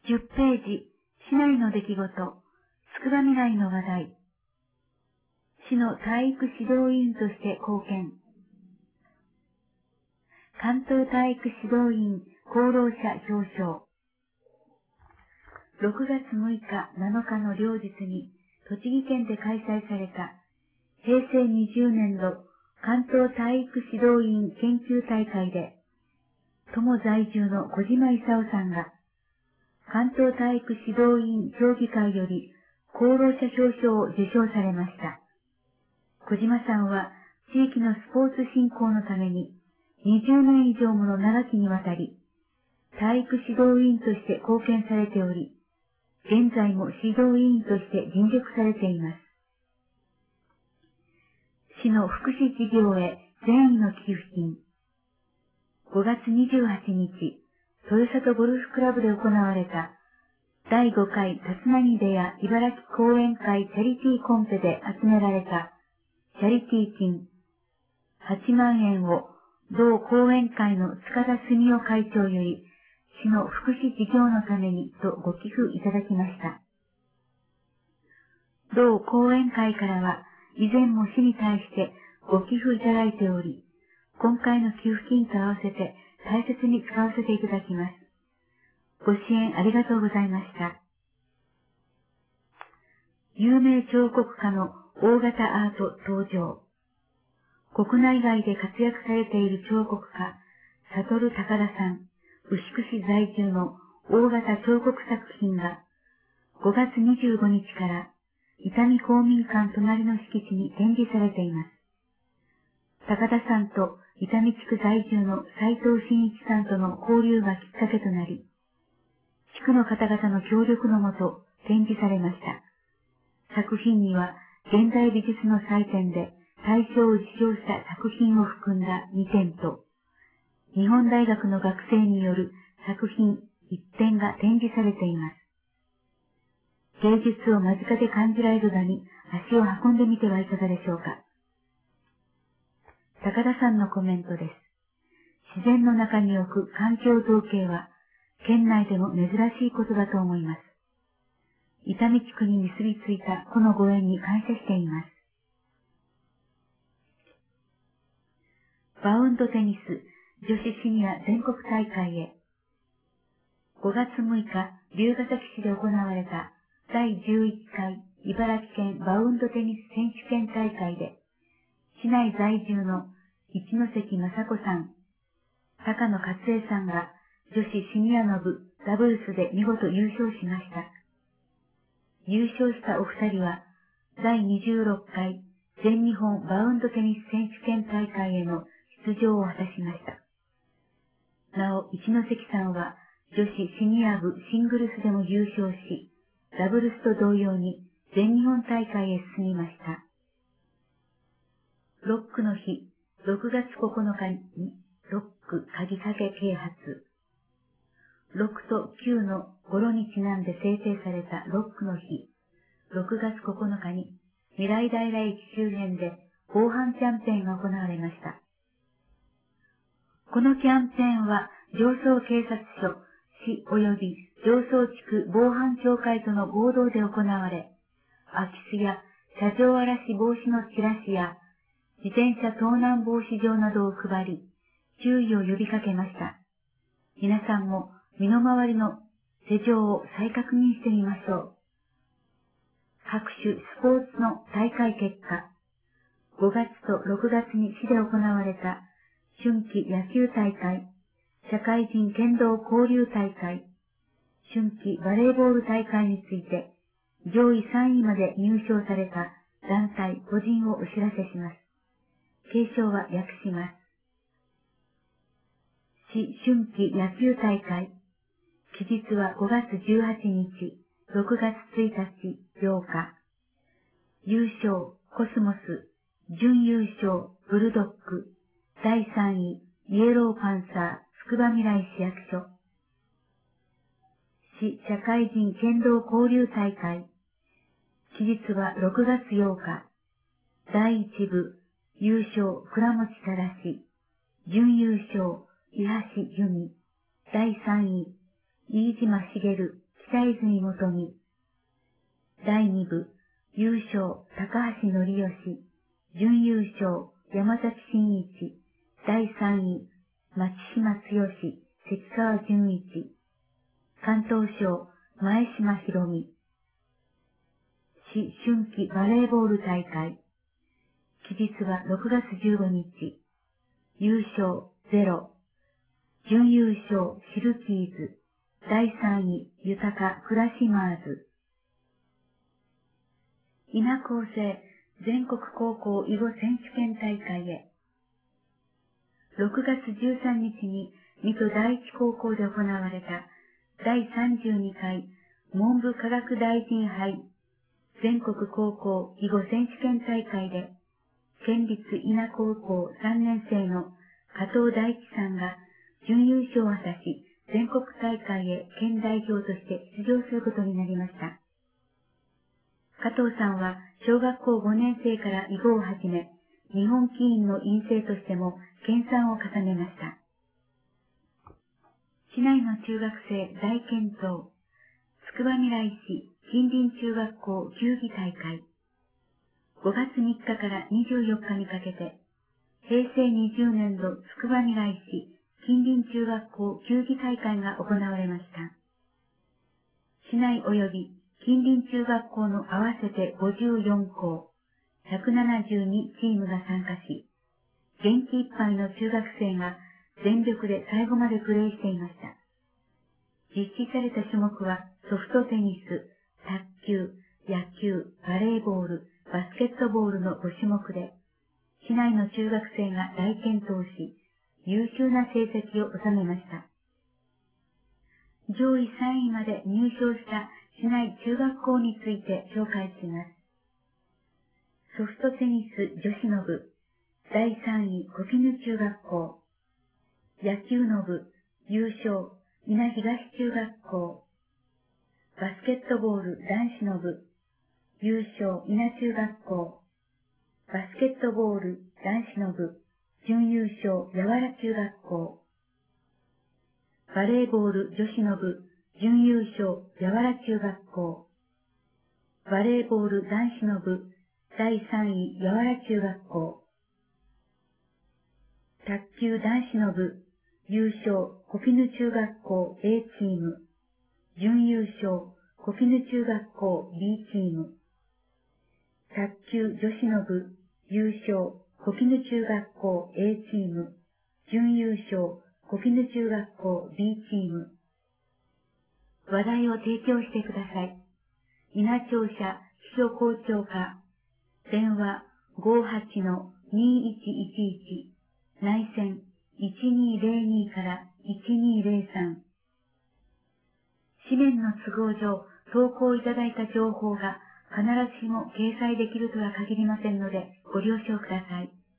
10ページ、市内の出来事、つくばみらいの話題。市の体育指導委員として貢献。関東体育指導員功労者表彰。6月6日、7日の両日に、栃木県で開催された、平成20年度関東体育指導員研究大会で、友在住の小島勲さんが、関東体育指導員協議会より功労者表彰を受賞されました。小島さんは地域のスポーツ振興のために20年以上もの長きにわたり、体育指導委員として貢献されており、現在も指導委員として尽力されています。市の福祉事業へ善意の寄付金。5月28日、豊里ゴルフクラブで行われた第5回立浪部屋茨城講演会チャリティーコンペで集められたチャリティー金8万円を同講演会の塚田澄夫会長より市の福祉事業のためにとご寄付いただきました。同講演会からは以前も市に対してご寄付いただいており、今回の寄付金と合わせて大切に使わせていただきます。ご支援ありがとうございました。有名彫刻家の大型アート登場。国内外で活躍されている彫刻家、悟高田さん、牛久市在住の大型彫刻作品が5月25日から伊丹公民館隣の敷地に展示されています。高田さんと伊丹地区在住の斉藤真一さんとの交流がきっかけとなり、地区の方々の協力のもと展示されました。作品には現代美術の祭典で大賞を受賞した作品を含んだ2点と、日本大学の学生による作品1点が展示されています。芸術を間近で感じられる場に足を運んでみてはいかがでしょうか。高田さんのコメントです。自然の中に置く環境造形は、県内でも珍しいことだと思います。伊丹地区に結びついたこのご縁に感謝しています。バウンドテニス女子シニア全国大会へ。5月6日、龍ケ崎市で行われた第11回茨城県バウンドテニス選手権大会で、市内在住の一関雅子さん、高野克恵さんが女子シニアの部ダブルスで見事優勝しました。優勝したお二人は、第26回全日本バウンドテニス選手権大会への出場を果たしました。なお、一関さんは女子シニア部シングルスでも優勝し、ダブルスと同様に全日本大会へ進みました。ロックの日、6月9日にロック鍵かけ啓発。6と9の語呂にちなんで制定されたロックの日、6月9日に未来平駅周辺で防犯キャンペーンが行われました。このキャンペーンは上総警察署、市及び上総地区防犯協会との合同で行われ、空き巣や車上荒らし防止のチラシや自転車盗難防止状などを配り、注意を呼びかけました。皆さんも身の回りの施錠を再確認してみましょう。各種スポーツの大会結果、5月と6月に市で行われた春季野球大会、社会人剣道交流大会、春季バレーボール大会について、上位3位まで入賞された団体個人をお知らせします。継承は訳します。市春季野球大会。期日は5月18日、6月1日、8日。優勝、コスモス。準優勝、ブルドッグ。第3位、イエローパンサー、つくばみらい市役所。市社会人剣道交流大会。期日は6月8日。第1部、優勝、倉持正。準優勝、伊橋由美。第3位、飯島茂、 北泉元美。第2部、優勝、高橋則義。準優勝、山崎真一。第3位、松島剛、関川純一。関東賞、前島博美。市春季バレーボール大会。期日は6月15日。優勝0。準優勝シルキーズ。第3位豊かクラシマーズ。稲高生全国高校囲碁選手権大会へ。6月13日に水戸第一高校で行われた第32回文部科学大臣杯全国高校囲碁選手権大会で、県立稲高校3年生の加藤大地さんが準優勝を果たし、全国大会へ県代表として出場することになりました。加藤さんは小学校5年生から囲碁を始め、日本棋院の院生としても研鑽を重ねました。市内の中学生大健闘、つくばみらい市近隣中学校球技大会。5月3日から24日にかけて、平成20年度つくばみらい市近隣中学校球技大会が行われました。市内及び近隣中学校の合わせて54校、172チームが参加し、元気いっぱいの中学生が全力で最後までプレーしていました。実施された種目はソフトテニス、卓球、野球、バレーボール、バスケットボールの5種目で、市内の中学生が大健闘し、優秀な成績を収めました。上位3位まで入賞した市内中学校について紹介します。ソフトテニス女子の部、第3位小絹中学校。野球の部、優勝、伊那東中学校。バスケットボール男子の部、優勝、伊那中学校。バスケットボール男子の部、準優勝、八原中学校。バレーボール女子の部、準優勝、八原中学校。バレーボール男子の部、第3位、八原中学校。卓球男子の部、優勝、小絹中学校 A チーム。準優勝、小絹中学校 B チーム。卓球女子の部、優勝、小絹中学校 A チーム。準優勝、小絹中学校 B チーム。話題を提供してください。伊那庁舎秘書校長課。電話 58-2111。内線1202から1203。紙面の都合上、投稿いただいた情報が必ずしも掲載できるとは限りませんので、ご了承ください。